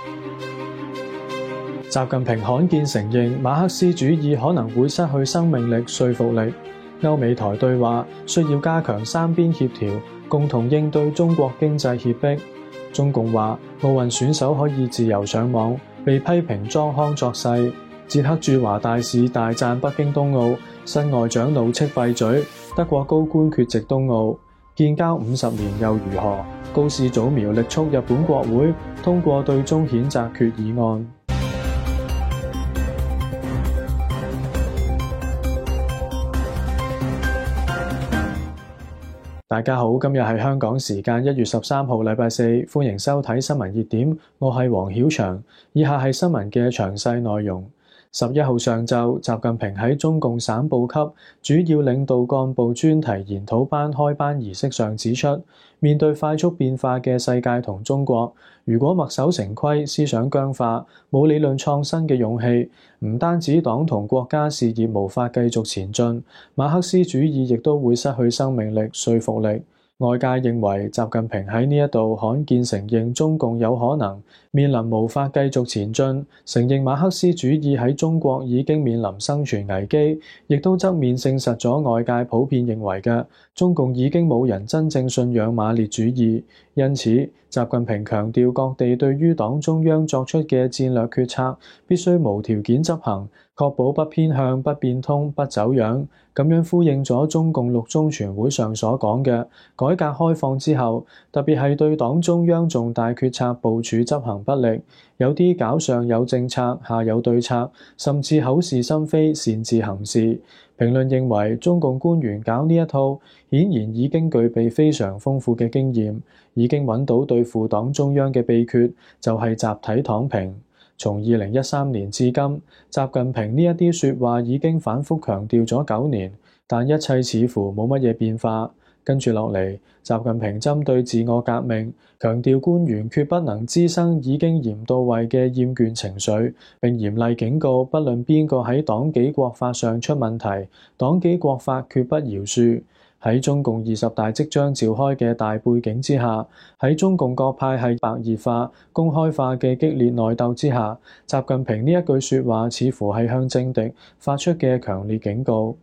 習近平罕見承認馬克思主義可能會失去生命力、說服力。歐美台對話需要加強三邊協調，共同應對中國經濟脅迫。中共話奧運選手可以自由上網，被批評裝腔作勢。捷克駐華大使大讚北京冬奧，新外長怒斥閉嘴。德國高官缺席冬奧，建交50年又如何？高市早苗力促日本國會通過對中譴責決議案。大家好，今日係香港時間1月13號禮拜四，歡迎收睇新聞熱點，我係黃曉翔。以下係新聞嘅詳細內容。11號上晝，習近平喺中共省部級主要領導幹部專題研討班開班儀式上指出，面對快速變化嘅世界同中國，如果墨守成規、思想僵化、冇理論創新嘅勇氣，唔單止黨同國家事業無法繼續前進，馬克思主義亦都會失去生命力、說服力。外界認為習近平喺呢一度罕見承認中共有可能面臨無法繼續前進，承認馬克思主義喺中國已經面臨生存危機，亦都側面證實咗外界普遍認為嘅中共已經冇人真正信仰馬列主義。因此，習近平強調各地對於黨中央作出嘅戰略決策必須無條件執行，確保不偏向、不變通、不走樣，咁樣呼應咗中共六中全會上所講嘅改革開放之後，特別係對黨中央重大決策部署執行不力，有啲搞上有政策，下有對策，甚至口是心非、擅自行事。評論認為，中共官員搞呢一套，顯然已經具備非常豐富嘅經驗，已經揾到對付黨中央嘅秘訣，就係集體躺平。從2013年至今，習近平呢一啲説話已經反覆強調咗9年，但一切似乎冇乜嘢變化。跟住落嚟，習近平針對自我革命，強調官員決不能滋生已經嚴到位嘅厭倦情緒，並嚴厲警告，不論邊個喺黨紀國法上出問題，黨紀國法決不饒恕。喺中共20大即將召開嘅大背景之下，喺中共各派系白熱化、公開化嘅激烈內鬥之下，習近平呢一句説話似乎係向政敵發出嘅強烈警告。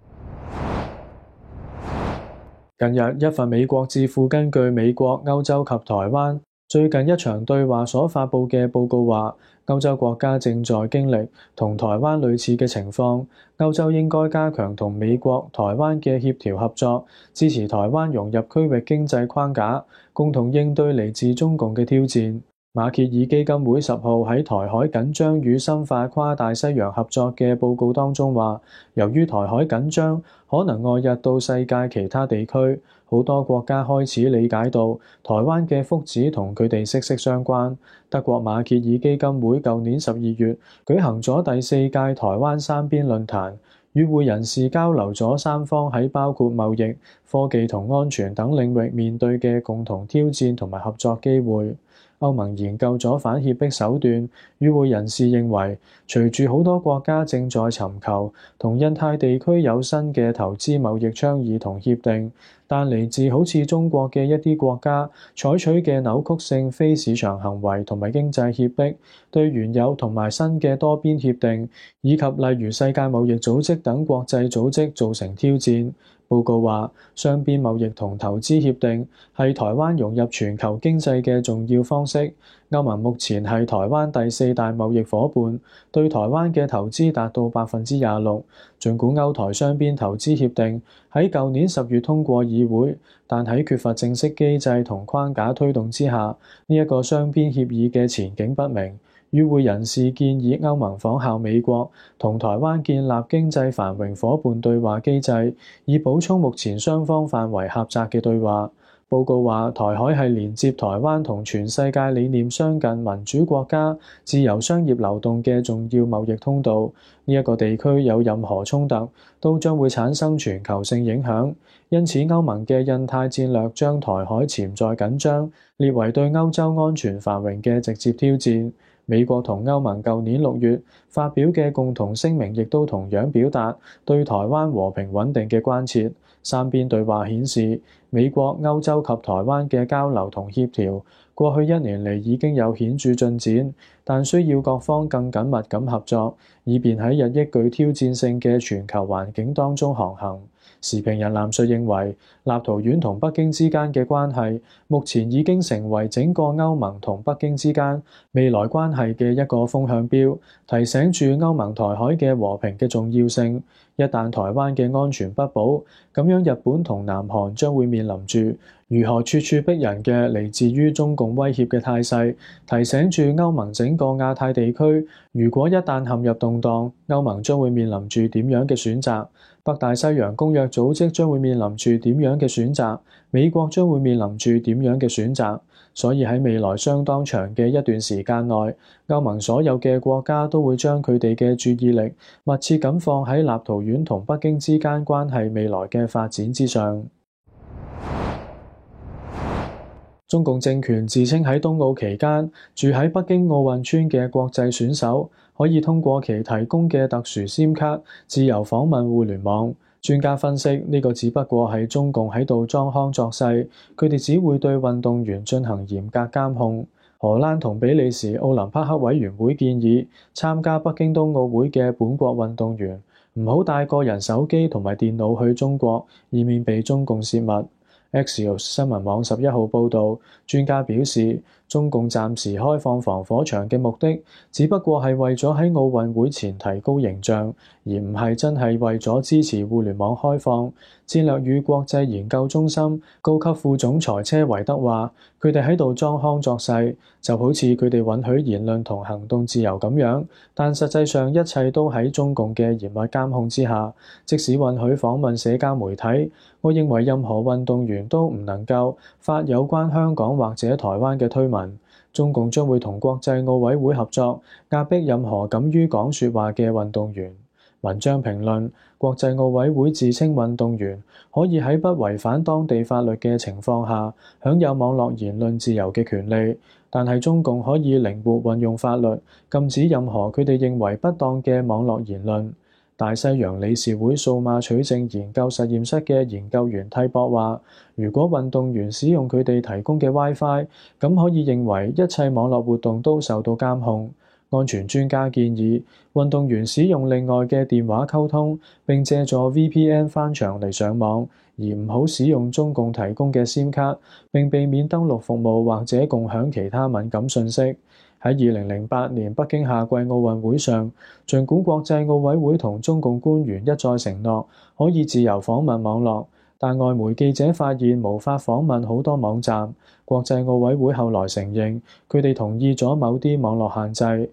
近日，一份美國智庫根據美國、歐洲及台灣最近一場對話所發布嘅報告話，歐洲國家正在經歷同台灣類似嘅情況，歐洲應該加強同美國、台灣嘅協調合作，支持台灣融入區域經濟框架，共同應對嚟自中共嘅挑戰。馬歇爾基金會10號喺台海緊張與深化跨大西洋合作嘅報告當中話，由於台海緊張可能外溢到世界其他地區，好多國家開始理解到台灣嘅福祉同佢哋息息相關。德國馬歇爾基金會舊年12月舉行咗第4屆台灣三邊論壇，與會人士交流咗三方喺包括貿易、科技同安全等領域面對嘅共同挑戰同埋合作機會。歐盟研究咗反脅迫手段，與會人士認為，隨住好多國家正在尋求同印太地區有新嘅投資貿易倡議同協定，但嚟自好似中國嘅一啲國家採取嘅扭曲性非市場行為同埋經濟脅迫，對原有同埋新嘅多邊協定，以及例如世界貿易組織等國際組織造成挑戰。報告話，雙邊貿易同投資協定係台灣融入全球經濟嘅重要方式。歐盟目前係台灣第4大貿易夥伴，對台灣嘅投資達到26%。儘管歐台雙邊投資協定喺舊年10月通過議會，但喺缺乏正式機制同框架推動之下，呢一個雙邊協議嘅前景不明。與會人士建議歐盟仿效美國，同台灣建立經濟繁榮夥伴對話機制，以補充目前雙方範圍狹窄嘅對話。報告話，台海係連接台灣同全世界理念相近民主國家自由商業流動嘅重要貿易通道。呢一個地區有任何衝突，都將會產生全球性影響。因此，歐盟嘅印太戰略將台海潛在緊張列為對歐洲安全繁榮嘅直接挑戰。美國同歐盟舊年6月發表嘅共同聲明亦都同樣表達對台灣和平穩定嘅關切。 三邊對話顯示，美國、歐洲及台灣嘅交流同協調過去1年嚟已經有顯著進展，但需要各方更緊密咁合作，以便喺日益具挑戰性嘅全球環境當中航行。時評人藍述認為，立陶宛同北京之間嘅關係目前已經成為整個歐盟同北京之間未來關係嘅一個風向標，提醒住歐盟台海嘅和平嘅重要性。一旦台灣嘅安全不保，咁樣日本同南韓將會面臨住如何處處逼人嘅嚟自於中共威脅嘅態勢，提醒住歐盟整個亞太地區，如果一旦陷入動盪，歐盟將會面臨住點樣嘅選擇？北大西洋公約組織將會面臨住點樣嘅選擇？美國將會面臨住點樣嘅選擇？所以喺未來相當長嘅一段時間內，歐盟所有嘅國家都會將佢哋嘅注意力密切咁放喺立陶宛同北京之間關係未來嘅發展之上。中共政權自稱喺冬奧期間住喺北京奧運村嘅國際選手，可以通過其提供嘅特殊 SIM 卡自由訪問互聯網。專家分析，呢個只不過係中共喺度裝腔作勢，佢哋只會對運動員進行嚴格監控。荷蘭同比利時奧林匹克委員會建議，參加北京冬奧會嘅本國運動員唔好帶個人手機同埋電腦去中國，以免被中共泄密。Axios 新聞網11號報導，專家表示，中共暫時開放防火牆嘅目的，只不過係為咗喺奧運會前提高形象，而唔係真係為咗支持互聯網開放。戰略與國際研究中心高級副總裁車維德話，佢哋喺度裝腔作勢，就好似佢哋允許言論同行動自由咁樣，但實際上一切都喺中共嘅嚴密監控之下。即使允許訪問社交媒體，我認為任何運動員都唔能夠發有關香港或者台灣嘅推文。中共將會同國際奧委會合作，壓迫任何敢於講說話嘅運動員。文章評論，國際奧委會自稱運動員可以喺不違反當地法律嘅情況下，享有網絡言論自由嘅權利，但係中共可以靈活運用法律，禁止任何佢哋認為不當嘅網絡言論。大西洋理事會數碼取證研究實驗室嘅研究員蒂博話，如果運動員使用佢哋提供嘅 WiFi， 咁可以認為一切網絡活動都受到監控。安全專家建議，運動員使用另外嘅電話溝通，並借助 VPN 翻牆嚟上網，而唔好使用中共提供嘅 SIM 卡，並避免登錄服務或者共享其他敏感信息。喺2008年北京夏季奧運會上，儘管國際奧委會同中共官員一再承諾可以自由訪問網絡，但外媒記者發現無法訪問好多網站。國際奧委會後來承認，佢哋同意咗某啲網絡限制。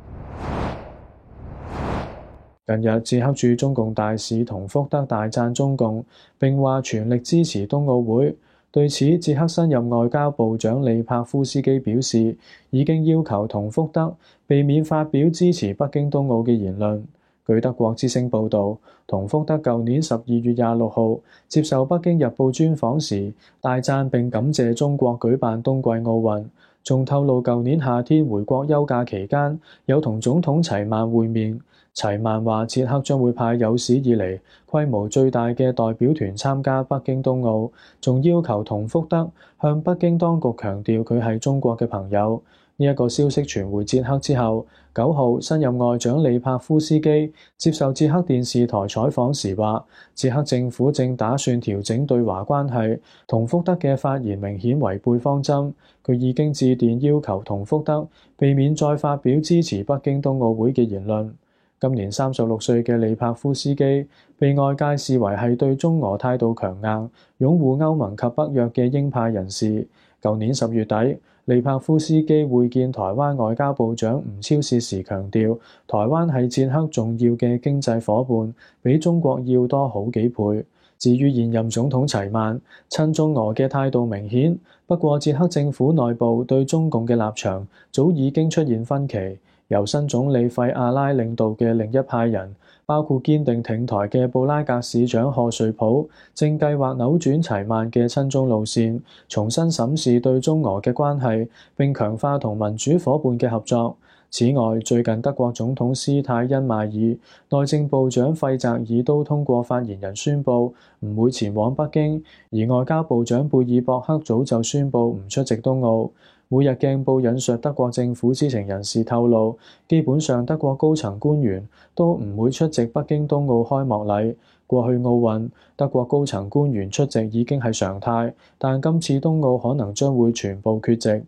近日，捷克駐中共大使同福德大讚中共，並話全力支持冬奧會。對此，捷克新任外交部長利帕夫斯基表示，已經要求同福德避免發表支持北京冬奧嘅言論。據德國之聲報導，同福德舊年12月26號接受北京日報專訪時，大讚並感謝中國舉辦冬季奧運，仲透露舊年夏天回國休假期間有同總統齊曼會面。齊曼話，捷克將會派有史以嚟規模最大嘅代表團參加北京冬奧，仲要求同福德向北京當局強調佢係中國嘅朋友。呢一個消息傳回捷克之後，9號新任外長利帕夫斯基接受捷克電視台採訪時話，捷克政府正打算調整對華關係，同福德嘅發言明顯違背方針。佢已經致電要求同福德避免再發表支持北京冬奧會嘅言論。今年36歲嘅利帕夫斯基被外界視為係對中俄態度強硬、擁護歐盟及北約嘅鷹派人士。舊年10月底，利帕夫斯基會見台灣外交部長吳釗燮時強調，台灣係捷克重要嘅經濟夥伴，比中國要多好幾倍。至於現任總統齊曼，親中俄嘅態度明顯，不過捷克政府內部對中共嘅立場早已經出現分歧。由新總理費阿拉領導嘅另一派人，包括堅定挺台嘅布拉格市長賀瑞普，正計劃扭轉齊曼嘅親中路線，重新審視對中俄嘅關係，並強化同民主夥伴嘅合作。 此外，最近德國總統施泰因邁爾、內政部長費澤爾都通過發言人宣布唔會前往北京，而外交部長貝爾博克早就宣布唔出席冬奧。每日鏡報引述德國政府知情人士透露，基本上德國高層官員都唔會出席北京冬奧開幕禮。過去奧運，德國高層官員出席已經係常態，但今次冬奧可能將會全部缺席。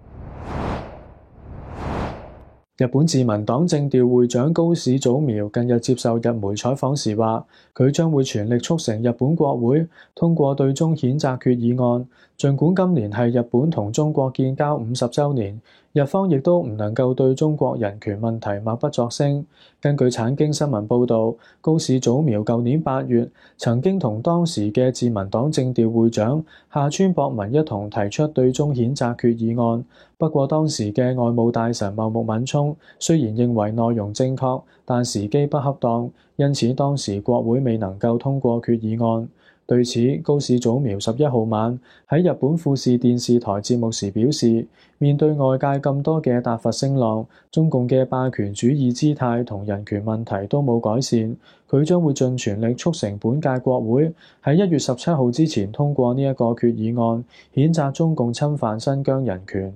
日本自民黨政調會長高市早苗近日接受日媒採訪時話，佢將會全力促成日本國會通過對中譴責決議案。儘管今年係日本同中國建交50週年，日方亦都唔能夠對中國人權問題默不作聲。根據產經新聞報導，高市早苗舊年8月曾經同當時嘅自民黨政調會長下村博文一同提出對中譴責決議案。不過當時嘅外務大臣茂木敏充雖然認為內容正確，但時機不恰當，因此當時國會未能夠通過決議案。對此，高市早苗11號晚喺日本富士電視台節目時表示，面對外界咁多嘅撻伐聲浪，中共嘅霸權主義姿態同人權問題都冇改善，佢將會盡全力促成本屆國會喺1月17號之前通過呢一個決議案，譴責中共侵犯新疆人權。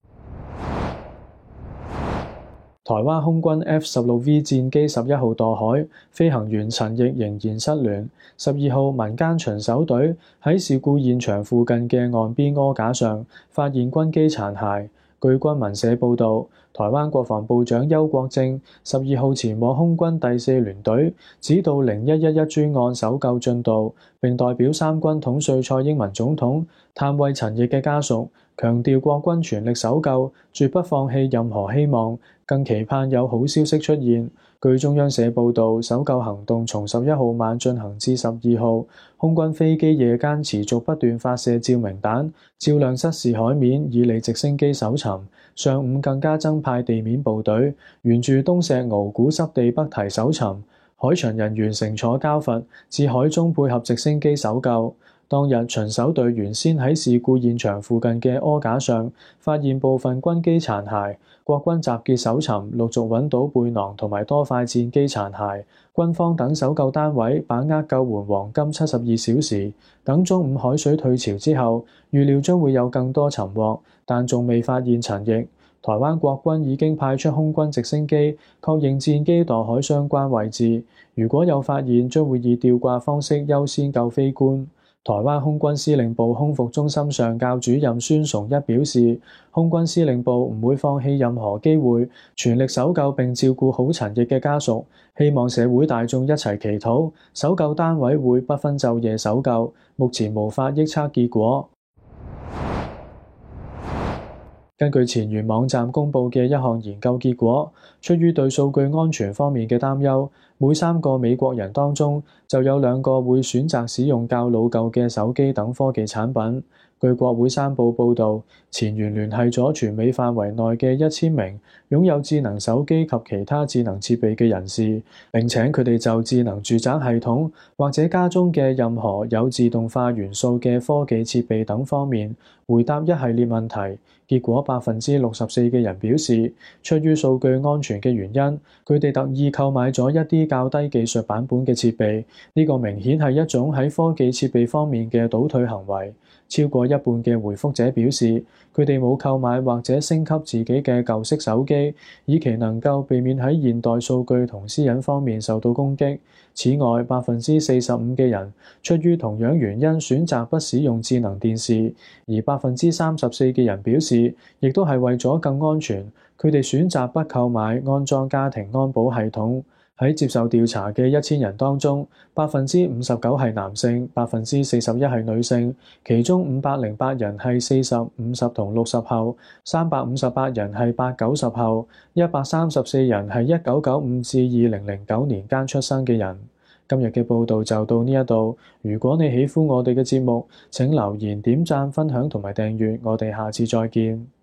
台灣空軍 F-16V 戰機11號墮海，飛行員陳奕仍然失聯。12號民間巡守隊喺事故現場附近嘅岸邊柯架上發現軍機殘骸。據軍民社報導，台灣國防部長邱國正12號前往空軍第4聯隊指導0111專案搜救進度，並代表三軍統帥蔡英文總統探慰陳奕嘅家屬，強調國軍全力搜救，絕不放棄任何希望，更期盼有好消息出現。據中央社報導，搜救行動從11號晚進行至12號，空軍飛機夜間持續不斷發射照明彈，照亮失事海面，以利直升機搜尋。上午更加增派地面部隊，沿住東石鰲鼓濕地北堤搜尋，海巡人員乘坐膠筏至海中配合直升機搜救。當日巡守隊員先喺事故現場附近嘅柯架上發現部分軍機殘骸，國軍集結搜尋，陸續揾到背囊同埋多塊戰機殘骸。軍方等搜救單位把握救援黃金72小時，等中午海水退潮之後，預料將會有更多尋獲，但仲未發現陳奕。台灣國軍已經派出空軍直升機確認戰機墮海相關位置，如果有發現，將會以吊掛方式優先救飛官。台灣空軍司令部空服中心上校主任孫崇一表示，空軍司令部唔會放棄任何機會，全力搜救並照顧好陳奕嘅家屬，希望社會大眾一齊祈禱，搜救單位會不分晝夜搜救，目前無法臆測結果。根據前沿網站公佈嘅一項研究結果，出於對數據安全方面嘅擔憂，每3個美國人當中就有2個會選擇使用較老舊嘅手機等科技產品。據國會山報報導，前沿聯繫咗全美範圍內嘅1000名擁有智能手機及其他智能設備嘅人士，並請佢哋就智能住宅系統或者家中嘅任何有自動化元素嘅科技設備等方面回答一系列問題。結果64%嘅人表示，出於數據安全嘅原因，佢哋特意購買咗一啲較低技術版本嘅設備。呢個明顯係一種喺科技設備方面嘅倒退行為。超過一半嘅回覆者表示，佢哋冇購買或者升級自己嘅舊式手機，以期能夠避免喺現代數據同私隱方面受到攻擊。此外，45%嘅人出於同樣原因選擇不使用智能電視，而34%嘅人表示，亦都係為咗更安全，佢哋選擇不購買安裝家庭安保系統。喺接受調查嘅1000人當中，59%係男性，41%係女性，其中508人係40、50同60後，358人係8、90後，134人係1995至2009年間出生嘅人。今日嘅報導就到呢一度。如果你喜歡我哋嘅節目，請留言、點讚、分享同埋訂閱。我哋下次再見。